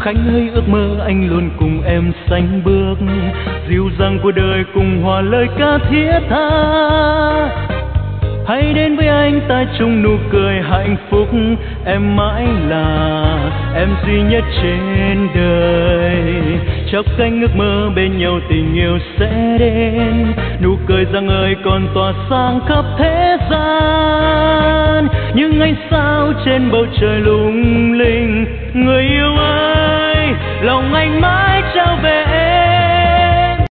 Khánh ơi, ước mơ anh luôn cùng em sánh bước, dịu dàng của đời cùng hòa lời ca thiết tha. Hãy đến với anh ta chung nụ cười hạnh phúc, em mãi là em duy nhất trên đời. Chắp cánh ước mơ bên nhau tình yêu sẽ đến, nụ cười rạng ngời còn tỏa sáng khắp thế gian. Những ánh sao trên bầu trời lung linh, người yêu ơi, lòng anh mãi trao về em.